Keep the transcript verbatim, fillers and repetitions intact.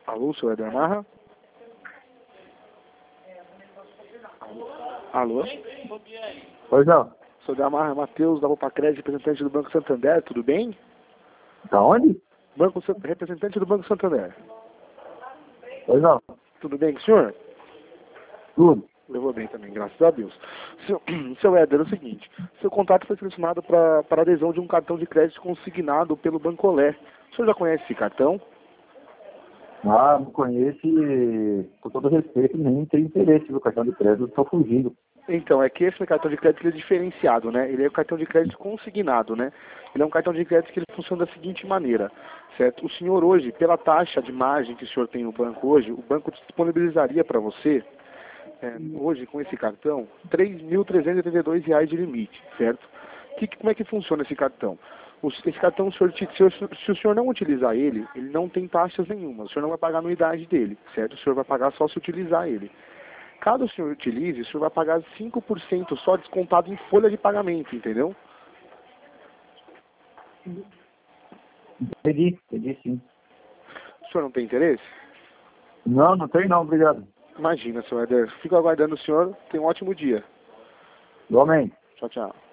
Alô, senhor Éder Marra? Alô? Pois não. Sou da Marra Matheus, da Opa Crédito, representante do Banco Santander, tudo bem? Da onde? Banco, representante do Banco Santander. Pois não. Tudo bem com o senhor? Tudo. Levou bem também, graças a Deus. Seu, seu Éder, é o seguinte, seu contato foi selecionado para para adesão de um cartão de crédito consignado pelo Bancolé. O senhor já conhece esse cartão? Ah, não conheço e, com todo respeito, nem tenho interesse no cartão de crédito, estou fugindo. Então, é que esse cartão de crédito ele é diferenciado, né? Ele é um cartão de crédito consignado, né? Ele é um cartão de crédito que ele funciona da seguinte maneira, certo? O senhor hoje, pela taxa de margem que o senhor tem no banco hoje, o banco disponibilizaria para você, é, hoje, com esse cartão, três mil trezentos e oitenta e dois reais de limite, certo? Que, como é que funciona esse cartão? O, esse cartão, o senhor, se, o, se o senhor não utilizar ele, ele não tem taxas nenhuma. O senhor não vai pagar a anuidade dele, certo? O senhor vai pagar só se utilizar ele. Caso o senhor utilize, o senhor vai pagar cinco por cento só descontado em folha de pagamento, entendeu? Entendi, entendi sim. O senhor não tem interesse? Não, não tem não, obrigado. Imagina, senhor Éder. Fico aguardando o senhor. Tenha um ótimo dia. Igualmente. Tchau, tchau.